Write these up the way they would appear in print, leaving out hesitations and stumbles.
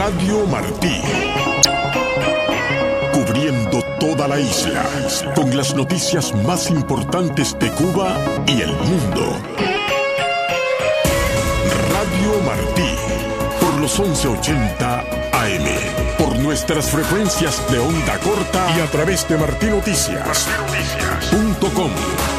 Radio Martí. Cubriendo toda la isla, con las noticias más importantes de Cuba y el mundo. Radio Martí, por los 1180 AM, por nuestras frecuencias de onda corta y a través de martinoticias.com.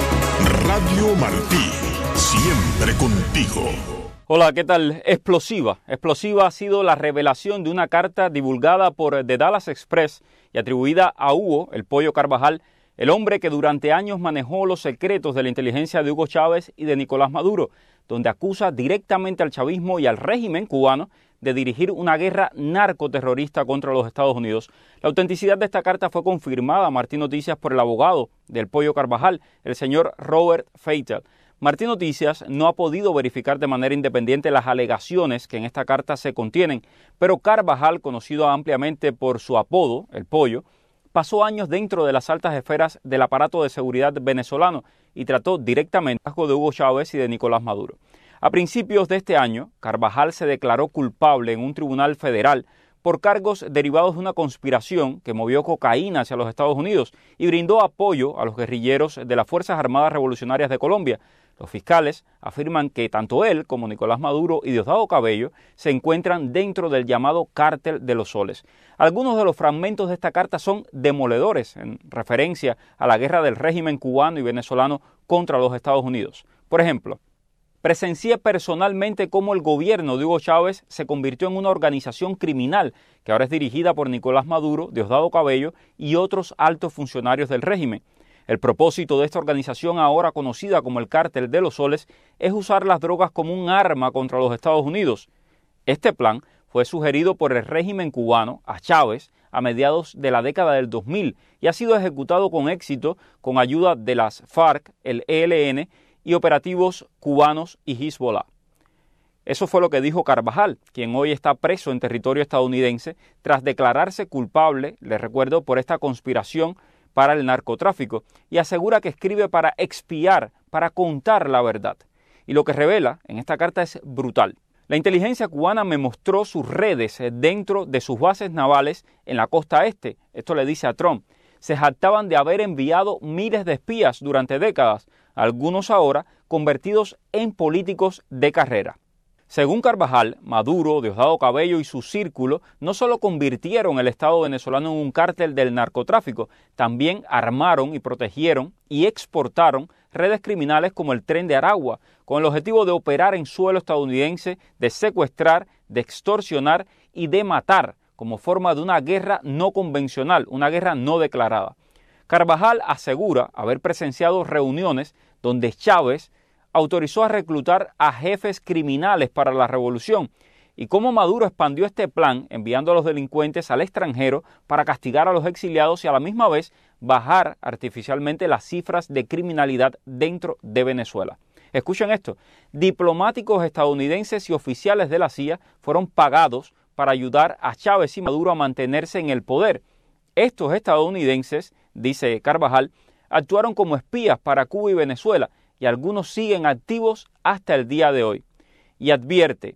Radio Martí, siempre contigo. Hola, ¿qué tal? Explosiva. Explosiva ha sido la revelación de una carta divulgada por The Dallas Express y atribuida a Hugo, el Pollo Carvajal, el hombre que durante años manejó los secretos de la inteligencia de Hugo Chávez y de Nicolás Maduro, donde acusa directamente al chavismo y al régimen cubano de dirigir una guerra narcoterrorista contra los Estados Unidos. La autenticidad de esta carta fue confirmada a Martín Noticias por el abogado del Pollo Carvajal, el señor Robert Feitel. Martín Noticias no ha podido verificar de manera independiente las alegaciones que en esta carta se contienen, pero Carvajal, conocido ampliamente por su apodo, el Pollo, pasó años dentro de las altas esferas del aparato de seguridad venezolano y trató directamente con de Hugo Chávez y de Nicolás Maduro. A principios de este año, Carvajal se declaró culpable en un tribunal federal por cargos derivados de una conspiración que movió cocaína hacia los Estados Unidos y brindó apoyo a los guerrilleros de las Fuerzas Armadas Revolucionarias de Colombia. Los fiscales afirman que tanto él como Nicolás Maduro y Diosdado Cabello se encuentran dentro del llamado Cártel de los Soles. Algunos de los fragmentos de esta carta son demoledores en referencia a la guerra del régimen cubano y venezolano contra los Estados Unidos. Por ejemplo, presencié personalmente cómo el gobierno de Hugo Chávez se convirtió en una organización criminal que ahora es dirigida por Nicolás Maduro, Diosdado Cabello y otros altos funcionarios del régimen. El propósito de esta organización, ahora conocida como el Cártel de los Soles, es usar las drogas como un arma contra los Estados Unidos. Este plan fue sugerido por el régimen cubano a Chávez a mediados de la década del 2000 y ha sido ejecutado con éxito con ayuda de las FARC, el ELN y operativos cubanos y Hezbollah. Eso fue lo que dijo Carvajal, quien hoy está preso en territorio estadounidense tras declararse culpable, les recuerdo, por esta conspiración para el narcotráfico, y asegura que escribe para expiar, para contar la verdad. Y lo que revela en esta carta es brutal. La inteligencia cubana me mostró sus redes dentro de sus bases navales en la costa este. Esto le dice a Trump. Se jactaban de haber enviado miles de espías durante décadas, algunos ahora convertidos en políticos de carrera. Según Carvajal, Maduro, Diosdado Cabello y su círculo no solo convirtieron el Estado venezolano en un cártel del narcotráfico, también armaron y protegieron y exportaron redes criminales como el Tren de Aragua, con el objetivo de operar en suelo estadounidense, de secuestrar, de extorsionar y de matar, como forma de una guerra no convencional, una guerra no declarada. Carvajal asegura haber presenciado reuniones donde Chávez autorizó a reclutar a jefes criminales para la revolución y cómo Maduro expandió este plan enviando a los delincuentes al extranjero para castigar a los exiliados y a la misma vez bajar artificialmente las cifras de criminalidad dentro de Venezuela. Escuchen esto, diplomáticos estadounidenses y oficiales de la CIA fueron pagados para ayudar a Chávez y Maduro a mantenerse en el poder. Estos estadounidenses, dice Carvajal, actuaron como espías para Cuba y Venezuela y algunos siguen activos hasta el día de hoy. Y advierte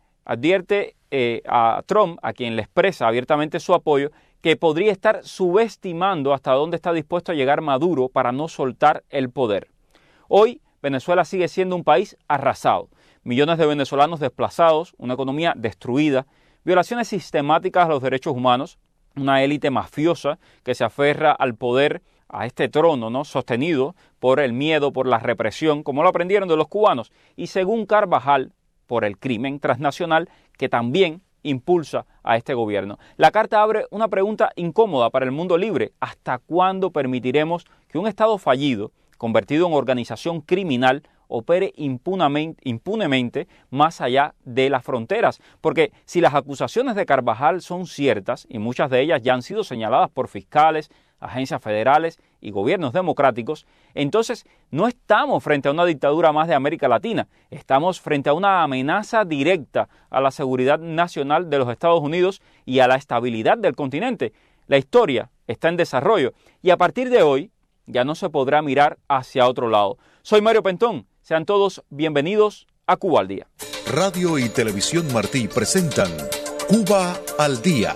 a Trump, a quien le expresa abiertamente su apoyo, que podría estar subestimando hasta dónde está dispuesto a llegar Maduro para no soltar el poder. Hoy, Venezuela sigue siendo un país arrasado. Millones de venezolanos desplazados, una economía destruida, violaciones sistemáticas a los derechos humanos, una élite mafiosa que se aferra al poder, a este trono, ¿no?, sostenido por el miedo, por la represión, como lo aprendieron de los cubanos, y según Carvajal, por el crimen transnacional que también impulsa a este gobierno. La carta abre una pregunta incómoda para el mundo libre. ¿Hasta cuándo permitiremos que un Estado fallido, convertido en organización criminal, opere impunemente más allá de las fronteras? Porque si las acusaciones de Carvajal son ciertas, y muchas de ellas ya han sido señaladas por fiscales, agencias federales y gobiernos democráticos, entonces no estamos frente a una dictadura más de América Latina, estamos frente a una amenaza directa a la seguridad nacional de los Estados Unidos y a la estabilidad del continente. La historia está en desarrollo y a partir de hoy ya no se podrá mirar hacia otro lado. Soy Mario Pentón, sean todos bienvenidos a Cuba al Día. Radio y Televisión Martí presentan Cuba al día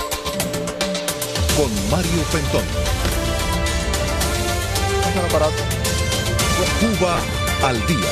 con Mario Pentón. Cuba al día.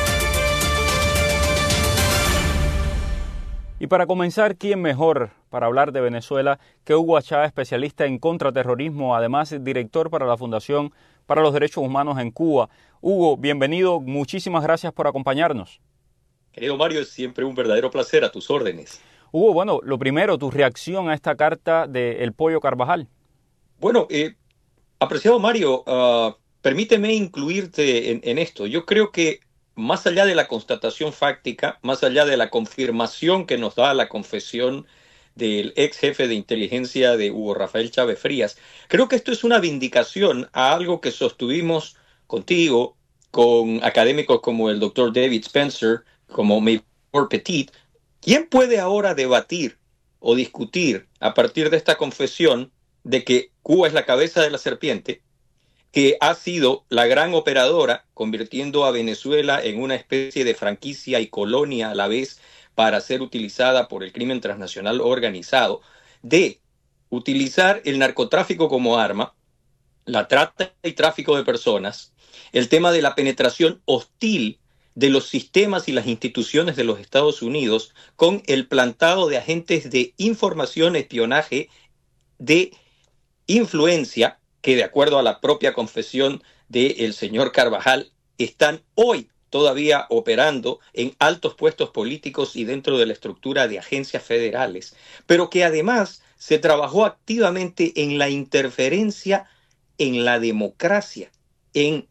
Y para comenzar, ¿quién mejor para hablar de Venezuela que Hugo Achá, especialista en contraterrorismo, además director para la Fundación para los Derechos Humanos en Cuba? Hugo, bienvenido, muchísimas gracias por acompañarnos. Querido Mario, es siempre un verdadero placer, a tus órdenes. Hugo, bueno, lo primero, tu reacción a esta carta de El Pollo Carvajal. Bueno, apreciado Mario, permíteme incluirte en esto. Yo creo que más allá de la constatación fáctica, más allá de la confirmación que nos da la confesión del ex jefe de inteligencia de Hugo Rafael Chávez Frías, creo que esto es una vindicación a algo que sostuvimos contigo, con académicos como el doctor David Spencer, como Maybor Petit. ¿Quién puede ahora debatir o discutir a partir de esta confesión de que Cuba es la cabeza de la serpiente, que ha sido la gran operadora, convirtiendo a Venezuela en una especie de franquicia y colonia a la vez para ser utilizada por el crimen transnacional organizado, de utilizar el narcotráfico como arma, la trata y tráfico de personas, el tema de la penetración hostil de los sistemas y las instituciones de los Estados Unidos con el plantado de agentes de información, espionaje, de influencia, que de acuerdo a la propia confesión del señor Carvajal, están hoy todavía operando en altos puestos políticos y dentro de la estructura de agencias federales, pero que además se trabajó activamente en la interferencia en la democracia, en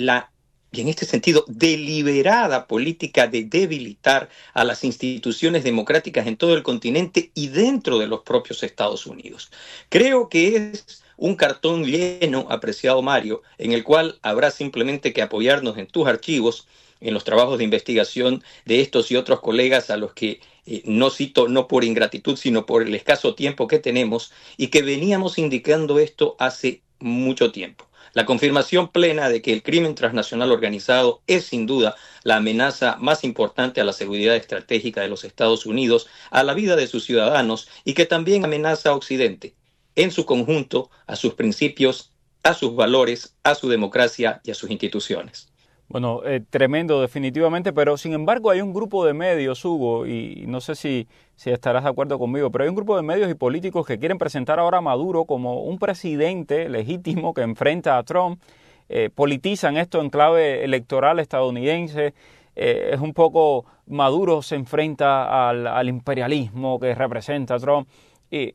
este sentido, deliberada política de debilitar a las instituciones democráticas en todo el continente y dentro de los propios Estados Unidos. Creo que es un cartón lleno, apreciado Mario, en el cual habrá simplemente que apoyarnos en tus archivos, en los trabajos de investigación de estos y otros colegas a los que no cito no por ingratitud, sino por el escaso tiempo que tenemos y que veníamos indicando esto hace mucho tiempo. La confirmación plena de que el crimen transnacional organizado es sin duda la amenaza más importante a la seguridad estratégica de los Estados Unidos, a la vida de sus ciudadanos y que también amenaza a Occidente, en su conjunto, a sus principios, a sus valores, a su democracia y a sus instituciones. Bueno, tremendo definitivamente, pero sin embargo hay un grupo de medios, Hugo, y no sé si estarás de acuerdo conmigo, pero hay un grupo de medios y políticos que quieren presentar ahora a Maduro como un presidente legítimo que enfrenta a Trump, politizan esto en clave electoral estadounidense, es un poco Maduro se enfrenta al imperialismo que representa a Trump, y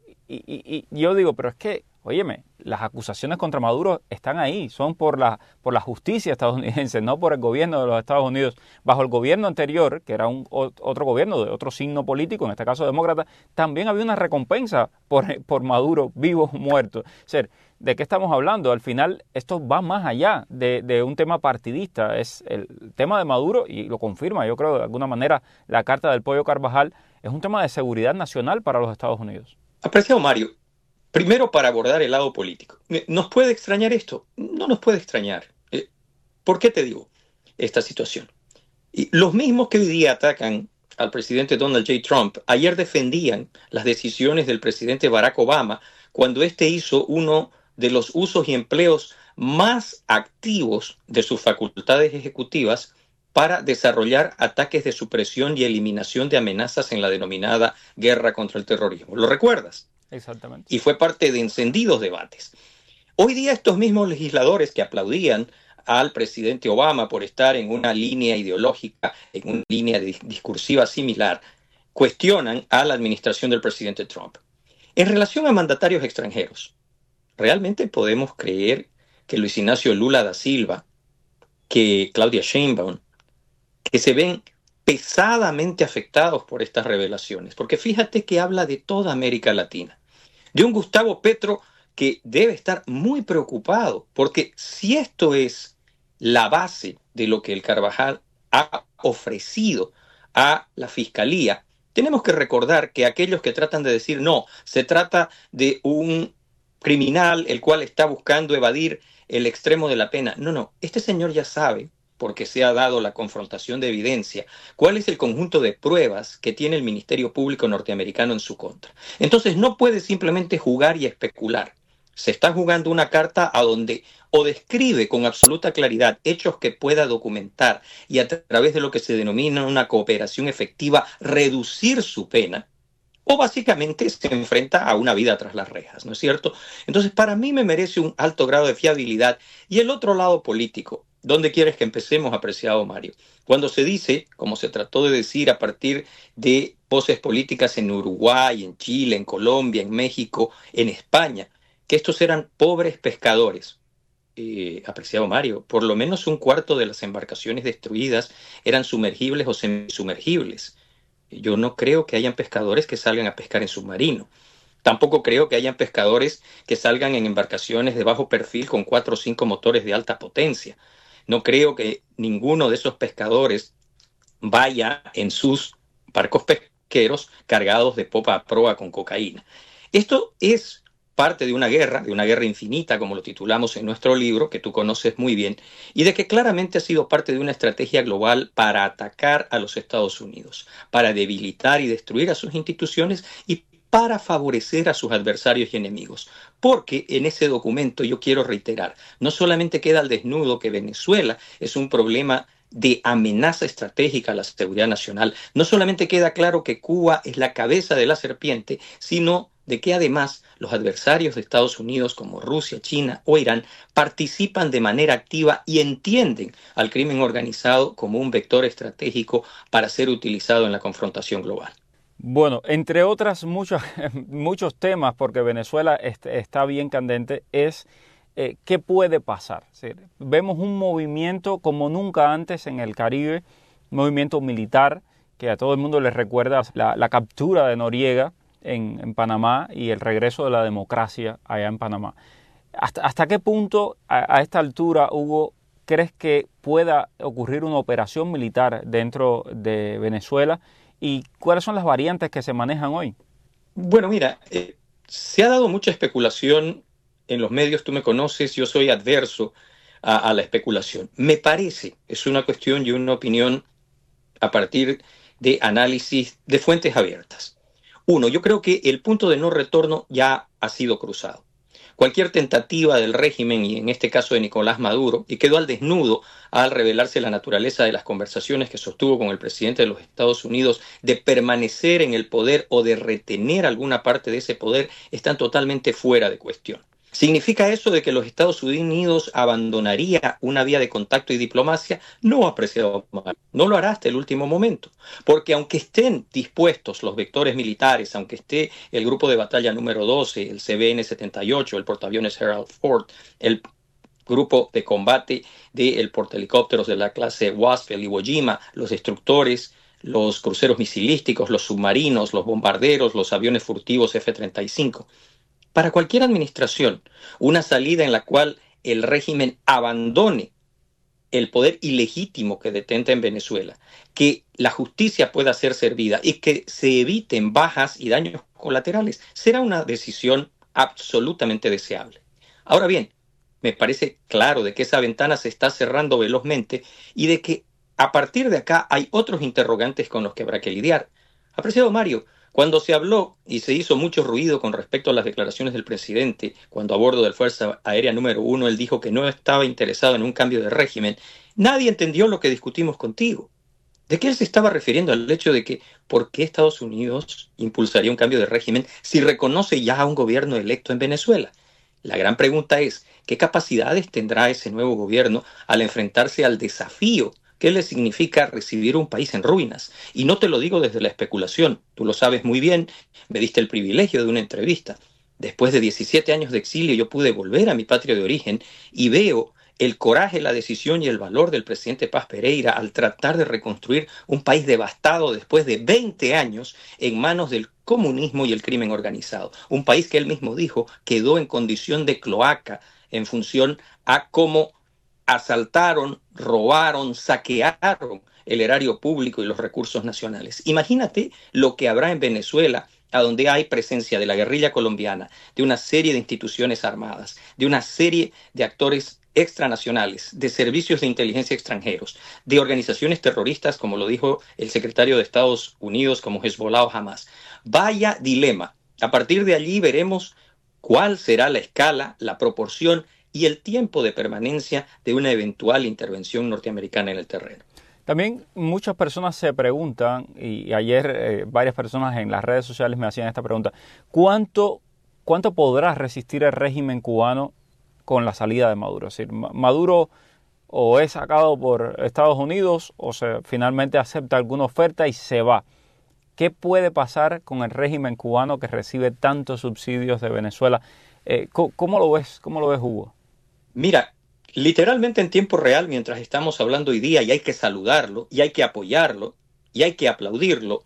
yo digo, pero es que, óyeme, las acusaciones contra Maduro están ahí, son por la justicia estadounidense, no por el gobierno de los Estados Unidos. Bajo el gobierno anterior, que era otro gobierno de otro signo político, en este caso demócrata, también había una recompensa por Maduro, vivo o muerto. O sea, ¿de qué estamos hablando? Al final, esto va más allá de un tema partidista. Es el tema de Maduro, y lo confirma, yo creo, de alguna manera, la carta del Pollo Carvajal, es un tema de seguridad nacional para los Estados Unidos. Apreciado Mario, primero, para abordar el lado político. ¿Nos puede extrañar esto? No nos puede extrañar. ¿Por qué te digo esta situación? Y los mismos que hoy día atacan al presidente Donald J. Trump, ayer defendían las decisiones del presidente Barack Obama cuando éste hizo uno de los usos y empleos más activos de sus facultades ejecutivas para desarrollar ataques de supresión y eliminación de amenazas en la denominada guerra contra el terrorismo. ¿Lo recuerdas? Exactamente. Y fue parte de encendidos debates. Hoy día estos mismos legisladores que aplaudían al presidente Obama por estar en una línea ideológica, en una línea discursiva similar, cuestionan a la administración del presidente Trump. En relación a mandatarios extranjeros, ¿realmente podemos creer que Luis Ignacio Lula da Silva, que Claudia Sheinbaum, que se ven pesadamente afectados por estas revelaciones? Porque fíjate que habla de toda América Latina, de un Gustavo Petro que debe estar muy preocupado, porque si esto es la base de lo que el Carvajal ha ofrecido a la Fiscalía, tenemos que recordar que aquellos que tratan de decir no, se trata de un criminal el cual está buscando evadir el extremo de la pena. No, este señor ya sabe porque se ha dado la confrontación de evidencia, cuál es el conjunto de pruebas que tiene el Ministerio Público norteamericano en su contra. Entonces no puede simplemente jugar y especular. Se está jugando una carta a donde o describe con absoluta claridad hechos que pueda documentar y a través de lo que se denomina una cooperación efectiva reducir su pena, o básicamente se enfrenta a una vida tras las rejas, ¿no es cierto? Entonces, para mí me merece un alto grado de fiabilidad. Y el otro lado político, ¿dónde quieres que empecemos, apreciado Mario? Cuando se dice, como se trató de decir a partir de voces políticas en Uruguay, en Chile, en Colombia, en México, en España, que estos eran pobres pescadores. Apreciado Mario, por lo menos un cuarto de las embarcaciones destruidas eran sumergibles o semisumergibles. Yo no creo que hayan pescadores que salgan a pescar en submarino. Tampoco creo que hayan pescadores que salgan en embarcaciones de bajo perfil con 4 o 5 motores de alta potencia. No creo que ninguno de esos pescadores vaya en sus barcos pesqueros cargados de popa a proa con cocaína. Esto es parte de una guerra infinita, como lo titulamos en nuestro libro, que tú conoces muy bien, y de que claramente ha sido parte de una estrategia global para atacar a los Estados Unidos, para debilitar y destruir a sus instituciones y para favorecer a sus adversarios y enemigos. Porque en ese documento, yo quiero reiterar, no solamente queda al desnudo que Venezuela es un problema de amenaza estratégica a la seguridad nacional, no solamente queda claro que Cuba es la cabeza de la serpiente, sino de que además los adversarios de Estados Unidos como Rusia, China o Irán participan de manera activa y entienden al crimen organizado como un vector estratégico para ser utilizado en la confrontación global. Bueno, entre otras muchos temas, porque Venezuela está bien candente, es qué puede pasar. ¿Sí? Vemos un movimiento como nunca antes en el Caribe, un movimiento militar que a todo el mundo le recuerda la captura de Noriega en Panamá y el regreso de la democracia allá en Panamá. ¿Hasta qué punto a esta altura, Hugo, crees que pueda ocurrir una operación militar dentro de Venezuela? ¿Y cuáles son las variantes que se manejan hoy? Bueno, mira, se ha dado mucha especulación en los medios, tú me conoces, yo soy adverso a la especulación. Me parece, es una cuestión y una opinión a partir de análisis de fuentes abiertas. Uno, yo creo que el punto de no retorno ya ha sido cruzado. Cualquier tentativa del régimen, y en este caso de Nicolás Maduro, y quedó al desnudo al revelarse la naturaleza de las conversaciones que sostuvo con el presidente de los Estados Unidos de permanecer en el poder o de retener alguna parte de ese poder, están totalmente fuera de cuestión. ¿Significa eso de que los Estados Unidos abandonaría una vía de contacto y diplomacia? No, apreciado Mario, no lo hará hasta el último momento, porque aunque estén dispuestos los vectores militares, aunque esté el grupo de batalla número 12, el CVN-78, el portaaviones Gerald Ford, el grupo de combate del portahelicópteros de la clase Wasp, el Iwo Jima, los destructores, los cruceros misilísticos, los submarinos, los bombarderos, los aviones furtivos F-35, para cualquier administración, una salida en la cual el régimen abandone el poder ilegítimo que detenta en Venezuela, que la justicia pueda ser servida y que se eviten bajas y daños colaterales, será una decisión absolutamente deseable. Ahora bien, me parece claro de que esa ventana se está cerrando velozmente y de que a partir de acá hay otros interrogantes con los que habrá que lidiar. Apreciado Mario, cuando se habló y se hizo mucho ruido con respecto a las declaraciones del presidente, cuando a bordo del Fuerza Aérea número 1 él dijo que no estaba interesado en un cambio de régimen, nadie entendió lo que discutimos contigo. ¿De qué él se estaba refiriendo? Al hecho de que ¿por qué Estados Unidos impulsaría un cambio de régimen si reconoce ya a un gobierno electo en Venezuela? La gran pregunta es, ¿qué capacidades tendrá ese nuevo gobierno al enfrentarse al desafío ¿qué le significa recibir un país en ruinas? Y no te lo digo desde la especulación, tú lo sabes muy bien, me diste el privilegio de una entrevista. Después de 17 años de exilio yo pude volver a mi patria de origen y veo el coraje, la decisión y el valor del presidente Paz Pereira al tratar de reconstruir un país devastado después de 20 años en manos del comunismo y el crimen organizado. Un país que él mismo dijo quedó en condición de cloaca en función a cómo asaltaron, robaron, saquearon el erario público y los recursos nacionales. Imagínate lo que habrá en Venezuela, a donde hay presencia de la guerrilla colombiana, de una serie de instituciones armadas, de una serie de actores extranacionales, de servicios de inteligencia extranjeros, de organizaciones terroristas, como lo dijo el secretario de Estados Unidos, como Hezbollah o Hamas. Vaya dilema. A partir de allí veremos cuál será la escala, la proporción y el tiempo de permanencia de una eventual intervención norteamericana en el terreno. También muchas personas se preguntan, y ayer varias personas en las redes sociales me hacían esta pregunta, ¿cuánto podrá resistir el régimen cubano con la salida de Maduro? Es decir, Maduro o es sacado por Estados Unidos o finalmente acepta alguna oferta y se va. ¿Qué puede pasar con el régimen cubano que recibe tantos subsidios de Venezuela? ¿Cómo lo ves? ¿Cómo lo ves, Hugo? Mira, literalmente en tiempo real, mientras estamos hablando hoy día, y hay que saludarlo, y hay que apoyarlo, y hay que aplaudirlo,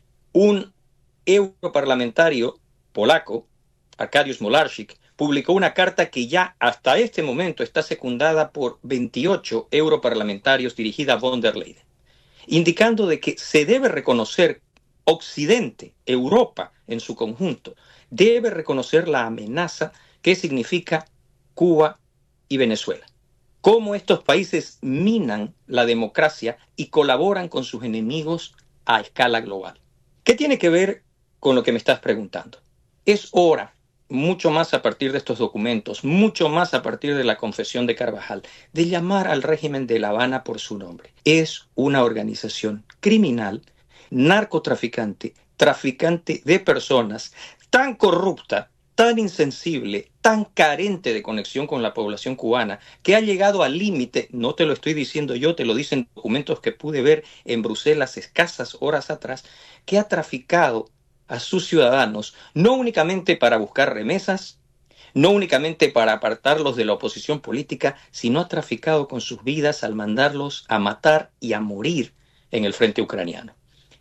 un europarlamentario polaco, Arkadiusz Mularczyk, publicó una carta que ya hasta este momento está secundada por 28 europarlamentarios dirigida a von der Leyen, indicando de que se debe reconocer Occidente, Europa en su conjunto, debe reconocer la amenaza que significa Cuba y Venezuela. Cómo estos países minan la democracia y colaboran con sus enemigos a escala global. ¿Qué tiene que ver con lo que me estás preguntando? Es hora, mucho más a partir de estos documentos, mucho más a partir de la confesión de Carvajal, de llamar al régimen de La Habana por su nombre. Es una organización criminal, narcotraficante, traficante de personas, tan corrupta, tan insensible, tan carente de conexión con la población cubana, que ha llegado al límite, no te lo estoy diciendo yo, te lo dicen documentos que pude ver en Bruselas escasas horas atrás, que ha traficado a sus ciudadanos, no únicamente para buscar remesas, no únicamente para apartarlos de la oposición política, sino ha traficado con sus vidas al mandarlos a matar y a morir en el frente ucraniano.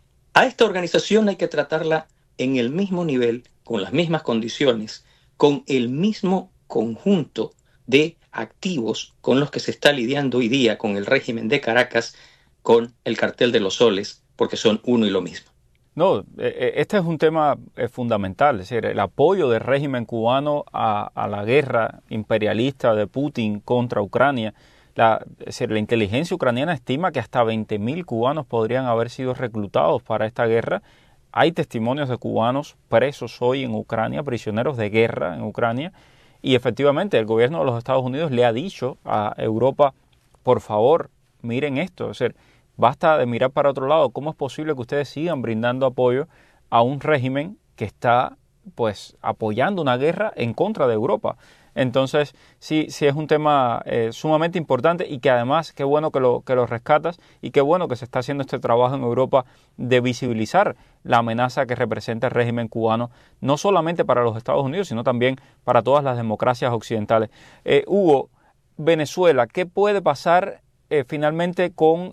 A esta organización hay que tratarla en el mismo nivel, con las mismas condiciones, con el mismo conjunto de activos con los que se está lidiando hoy día con el régimen de Caracas, con el cartel de los soles, porque son uno y lo mismo. No, este es un tema fundamental, es decir, el apoyo del régimen cubano a la guerra imperialista de Putin contra Ucrania. Es decir, la inteligencia ucraniana estima que hasta 20.000 cubanos podrían haber sido reclutados para esta guerra. Hay testimonios de cubanos presos hoy en Ucrania, prisioneros de guerra en Ucrania, y efectivamente el gobierno de los Estados Unidos le ha dicho a Europa, por favor, miren esto, es decir, basta de mirar para otro lado. ¿Cómo es posible que ustedes sigan brindando apoyo a un régimen que está pues apoyando una guerra en contra de Europa? Entonces, sí es un tema sumamente importante y que además, qué bueno que lo rescatas y qué bueno que se está haciendo este trabajo en Europa de visibilizar la amenaza que representa el régimen cubano, no solamente para los Estados Unidos, sino también para todas las democracias occidentales. Hugo, Venezuela, ¿qué puede pasar finalmente con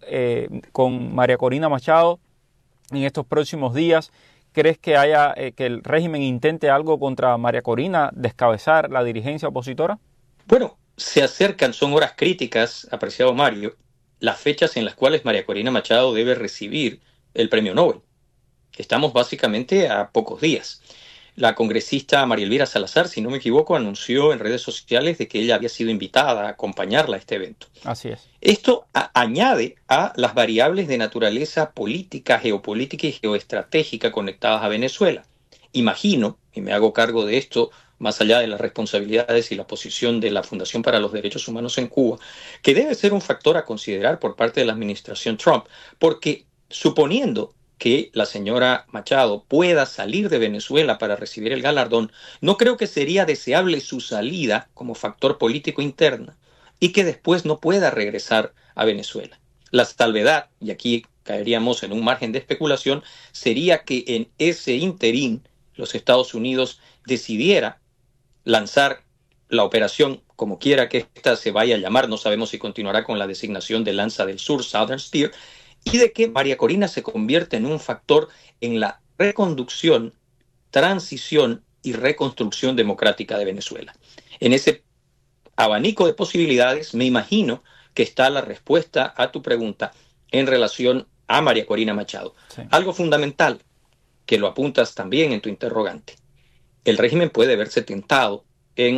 María Corina Machado en estos próximos días? ¿Crees que que el régimen intente algo contra María Corina, descabezar la dirigencia opositora? Bueno, se acercan, son horas críticas, apreciado Mario, las fechas en las cuales María Corina Machado debe recibir el premio Nobel. Estamos básicamente a pocos días. La congresista María Elvira Salazar, si no me equivoco, anunció en redes sociales de que ella había sido invitada a acompañarla a este evento. Así es. Esto añade a las variables de naturaleza política, geopolítica y geoestratégica conectadas a Venezuela. Imagino, y me hago cargo de esto, más allá de las responsabilidades y la posición de la Fundación para los Derechos Humanos en Cuba, que debe ser un factor a considerar por parte de la administración Trump, porque suponiendo que la señora Machado pueda salir de Venezuela para recibir el galardón, no creo que sería deseable su salida como factor político interno y que después no pueda regresar a Venezuela. La salvedad, y aquí caeríamos en un margen de especulación, sería que en ese interín los Estados Unidos decidiera lanzar la operación, como quiera que ésta se vaya a llamar, no sabemos si continuará con la designación de Lanza del Sur, Southern Spear, y de que María Corina se convierte en un factor en la reconducción, transición y reconstrucción democrática de Venezuela. En ese abanico de posibilidades, me imagino que está la respuesta a tu pregunta en relación a María Corina Machado. Sí. Algo fundamental, que lo apuntas también en tu interrogante. El régimen puede verse tentado en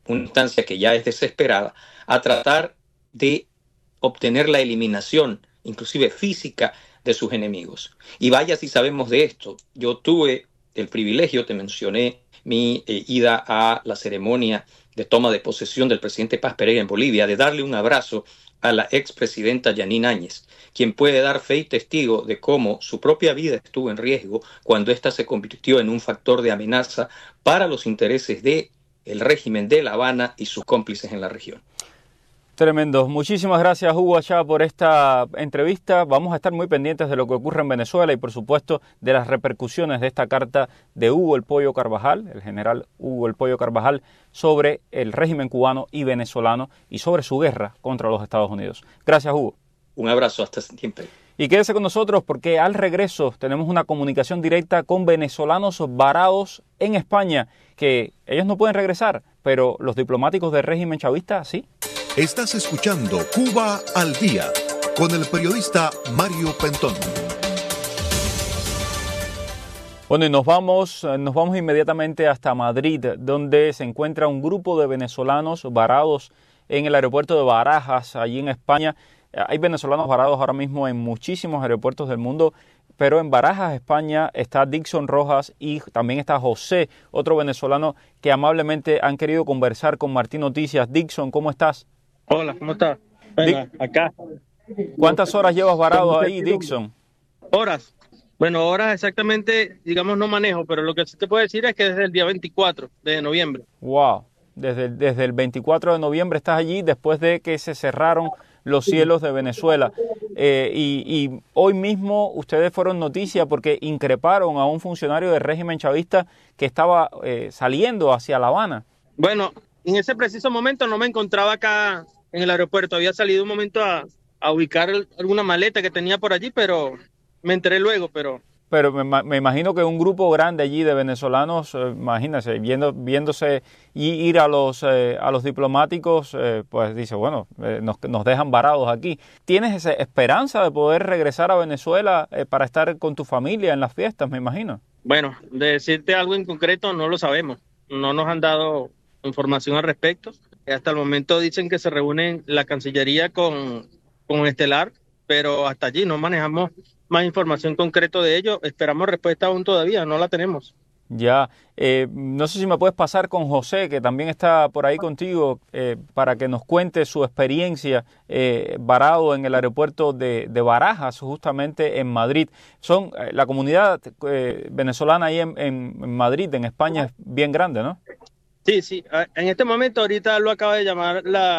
una instancia que ya es desesperada, a tratar de obtener la eliminación, inclusive física, de sus enemigos. Y vaya si sabemos de esto. Yo tuve el privilegio, te mencioné, mi ida a la ceremonia de toma de posesión del presidente Paz Pereira en Bolivia, de darle un abrazo a la expresidenta Yanine Áñez, quien puede dar fe y testigo de cómo su propia vida estuvo en riesgo cuando ésta se convirtió en un factor de amenaza para los intereses del régimen de La Habana y sus cómplices en la región. Tremendo. Muchísimas gracias, Hugo Achá, por esta entrevista. Vamos a estar muy pendientes de lo que ocurre en Venezuela y, por supuesto, de las repercusiones de esta carta de Hugo El Pollo Carvajal, el general Hugo El Pollo Carvajal, sobre el régimen cubano y venezolano y sobre su guerra contra los Estados Unidos. Gracias, Hugo. Un abrazo, hasta siempre. Y quédese con nosotros porque al regreso tenemos una comunicación directa con venezolanos varados en España, que ellos no pueden regresar, pero los diplomáticos del régimen chavista sí. Estás escuchando Cuba al Día con el periodista Mario Pentón. Bueno, y nos vamos inmediatamente hasta Madrid, donde se encuentra un grupo de venezolanos varados en el aeropuerto de Barajas, allí en España. Hay venezolanos varados ahora mismo en muchísimos aeropuertos del mundo, pero en Barajas, España, está Dixon Rojas y también está José, otro venezolano que amablemente han querido conversar con Martín Noticias. Dixon, ¿cómo estás? Hola, ¿cómo estás? Bueno, acá. ¿Cuántas horas llevas varado ahí, Dixon? Horas. Bueno, horas exactamente, digamos, no manejo, pero lo que sí te puedo decir es que desde el día 24 de noviembre. Wow, desde el 24 de noviembre estás allí después de que se cerraron los cielos de Venezuela. Y hoy mismo ustedes fueron noticia porque increparon a un funcionario del régimen chavista que estaba saliendo hacia La Habana. Bueno, en ese preciso momento no me encontraba acá en el aeropuerto. Había salido un momento a ubicar alguna maleta que tenía por allí, pero me enteré luego, Pero me imagino que un grupo grande allí de venezolanos, imagínense, viéndose y ir a los diplomáticos, pues dice, bueno, nos dejan varados aquí. ¿Tienes esa esperanza de poder regresar a Venezuela para estar con tu familia en las fiestas, me imagino? Bueno, de decirte algo en concreto no lo sabemos. No nos han dado información al respecto. Hasta el momento dicen que se reúnen la Cancillería con Estelar, pero hasta allí no manejamos más información concreta de ello. Esperamos respuesta aún todavía, no la tenemos. Ya, no sé si me puedes pasar con José, que también está por ahí contigo, para que nos cuente su experiencia varado en el aeropuerto de Barajas, justamente en Madrid. La comunidad venezolana ahí en Madrid, en España, es bien grande, ¿no? Sí. En este momento, ahorita lo acaba de llamar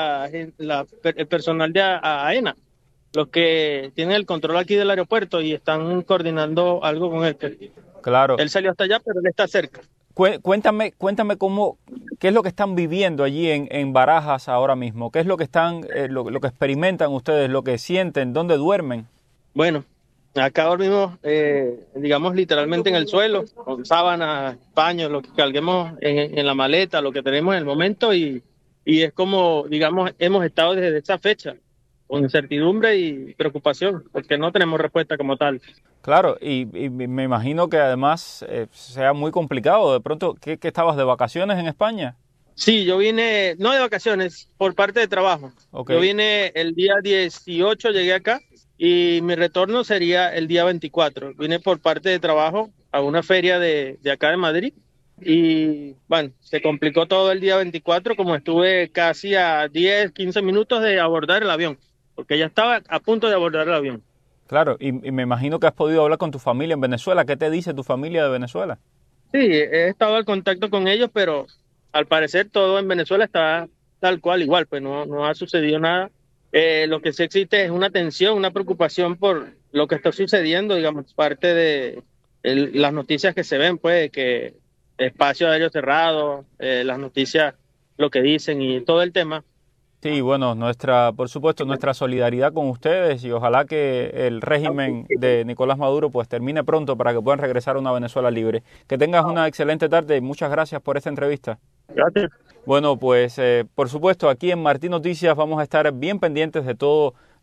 el personal de AENA, los que tienen el control aquí del aeropuerto y están coordinando algo con él. Claro. Él salió hasta allá, pero él está cerca. Cuéntame qué es lo que están viviendo allí en Barajas ahora mismo. ¿Qué es lo que lo que experimentan ustedes, lo que sienten, dónde duermen? Bueno, acá dormimos, digamos, literalmente en el suelo, con sábanas, paños, lo que carguemos en la maleta, lo que tenemos en el momento y es como, digamos, hemos estado desde esa fecha, con incertidumbre y preocupación, porque no tenemos respuesta como tal. Claro, y me imagino que además sea muy complicado. De pronto, ¿qué estabas de vacaciones en España? Sí, yo vine, no de vacaciones, por parte de trabajo. Okay. Yo vine el día 18, llegué acá, y mi retorno sería el día 24. Vine por parte de trabajo a una feria de acá de Madrid, y bueno, se complicó todo el día 24, como estuve casi a 10, 15 minutos de abordar el avión, porque ya estaba a punto de abordar el avión. Claro, y me imagino que has podido hablar con tu familia en Venezuela. ¿Qué te dice tu familia de Venezuela? Sí, he estado en contacto con ellos, pero al parecer todo en Venezuela está tal cual, igual, pues no ha sucedido nada. Lo que sí existe es una tensión, una preocupación por lo que está sucediendo, digamos, parte de las noticias que se ven, pues, que espacio aéreo cerrado, las noticias, lo que dicen y todo el tema. Sí, bueno, por supuesto, nuestra solidaridad con ustedes y ojalá que el régimen de Nicolás Maduro pues termine pronto para que puedan regresar a una Venezuela libre. Que tengas una excelente tarde y muchas gracias por esta entrevista. Gracias. Bueno, pues por supuesto aquí en Martín Noticias vamos a estar bien pendientes de todo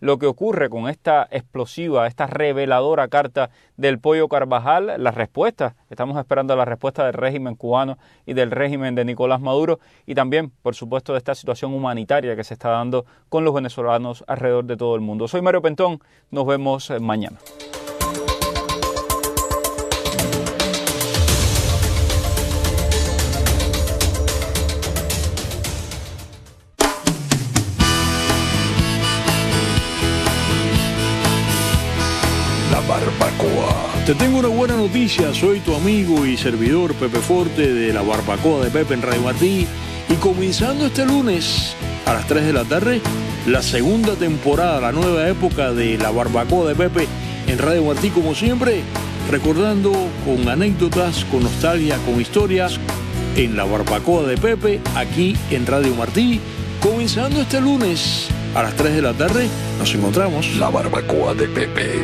lo que ocurre con esta explosiva, esta reveladora carta del Pollo Carvajal, las respuestas. Estamos esperando la respuesta del régimen cubano y del régimen de Nicolás Maduro, y también, por supuesto, de esta situación humanitaria que se está dando con los venezolanos alrededor de todo el mundo. Soy Mario Pentón, nos vemos mañana. Barbacoa. Te tengo una buena noticia, soy tu amigo y servidor Pepe Forte de la Barbacoa de Pepe en Radio Martí, y comenzando este lunes a las 3 de la tarde, la segunda temporada, la nueva época de la Barbacoa de Pepe en Radio Martí, como siempre, recordando con anécdotas, con nostalgia, con historias, en la Barbacoa de Pepe, aquí en Radio Martí, comenzando este lunes a las 3 de la tarde, nos encontramos. La Barbacoa de Pepe.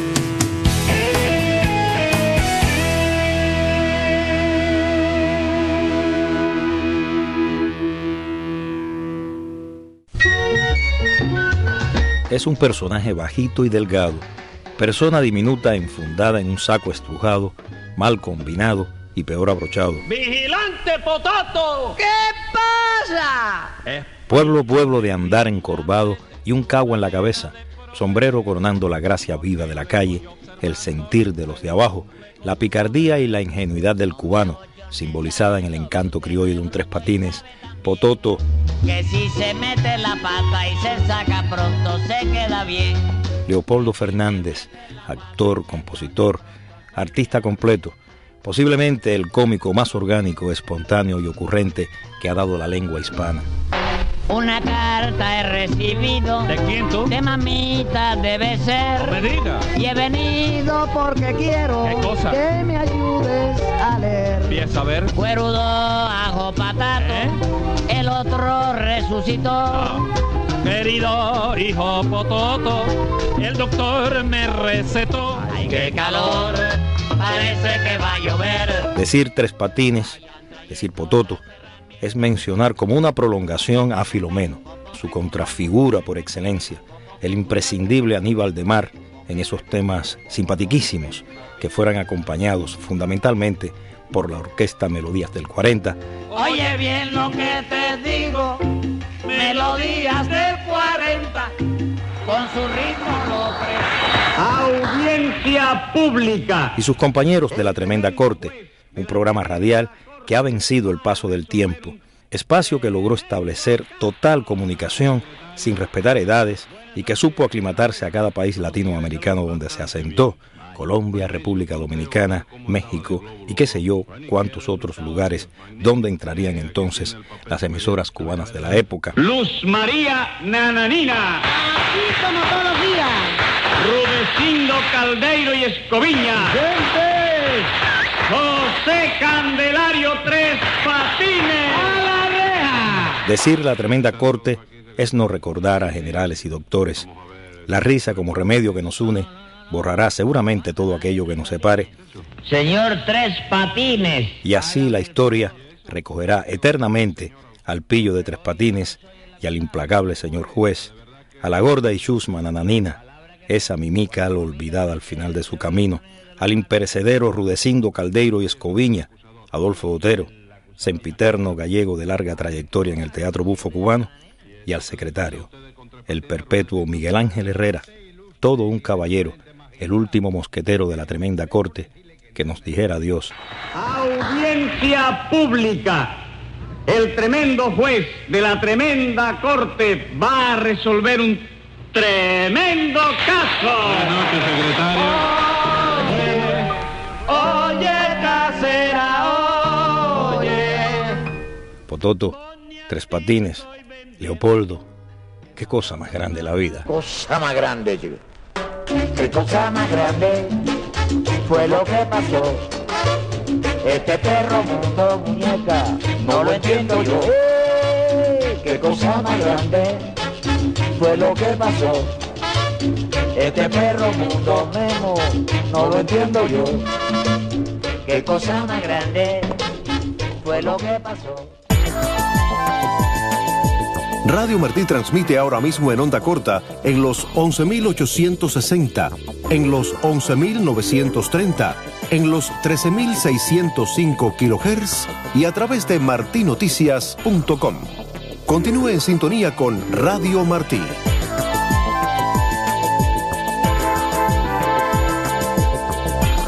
Es un personaje bajito y delgado, persona diminuta enfundada en un saco estrujado, mal combinado y peor abrochado. ¡Vigilante Potato! ¿Qué pasa? Pueblo de andar encorvado y un cagua en la cabeza, sombrero coronando la gracia viva de la calle, el sentir de los de abajo, la picardía y la ingenuidad del cubano, simbolizada en el encanto criollo de un tres patines. Pototo, que si se mete la pata y se saca pronto se queda bien. Leopoldo Fernández, actor, compositor, artista completo, posiblemente el cómico más orgánico, espontáneo y ocurrente que ha dado la lengua hispana. Una carta he recibido. ¿De quién tú? De mamita debe ser. No me digas. Y he venido porque quiero. ¿Qué cosa? Que me ayudes a leer. Empieza a ver. Cuerudo, ajo, patato. El otro resucitó. Querido hijo Pototo, el doctor me recetó. Ay, qué calor, parece que va a llover. Decir tres patines, decir Pototo, es mencionar como una prolongación a Filomeno, su contrafigura por excelencia, el imprescindible Aníbal de Mar en esos temas simpatiquísimos que fueran acompañados fundamentalmente por la orquesta Melodías del 40. Oye bien lo que te digo, Melodías del 40, con su ritmo lo Audiencia pública. Y sus compañeros de La Tremenda Corte, un programa radial que ha vencido el paso del tiempo, espacio que logró establecer total comunicación sin respetar edades y que supo aclimatarse a cada país latinoamericano donde se asentó, Colombia, República Dominicana, México y qué sé yo cuántos otros lugares donde entrarían entonces las emisoras cubanas de la época. Luz María Nananina. Aquí como todos los días. Rudecindo Caldeiro y Escoviña. ¡Gente! José Candelario Tres Patines. ¡A la reja! Decir La Tremenda Corte es no recordar a generales y doctores. La risa como remedio que nos une borrará seguramente todo aquello que nos separe. Señor Tres Patines. Y así la historia recogerá eternamente al pillo de Tres Patines y al implacable señor juez, a la gorda y chusma Nananina, esa mimica olvidada al final de su camino, al imperecedero Rudecindo Caldeiro y Escoviña, Adolfo Otero, sempiterno gallego de larga trayectoria en el teatro bufo cubano, y al secretario, el perpetuo Miguel Ángel Herrera, todo un caballero, el último mosquetero de La Tremenda Corte, que nos dijera adiós. Audiencia pública. El tremendo juez de La Tremenda Corte va a resolver un tremendo caso. Buenas noches, secretario. Oye, casera, oye. Pototo, Tres Patines, Leopoldo, qué cosa más grande la vida. Cosa más grande, chico. Qué cosa más grande fue lo que pasó. Este perro mundo, muñeca, no lo entiendo yo. Qué cosa más grande fue lo que pasó. Este perro mundo, Memo, no lo entiendo yo. Qué cosa más grande fue lo que pasó. Radio Martí transmite ahora mismo en onda corta en los 11.860, en los 11.930, en los 13.605 kHz y a través de martinoticias.com. Continúe en sintonía con Radio Martí.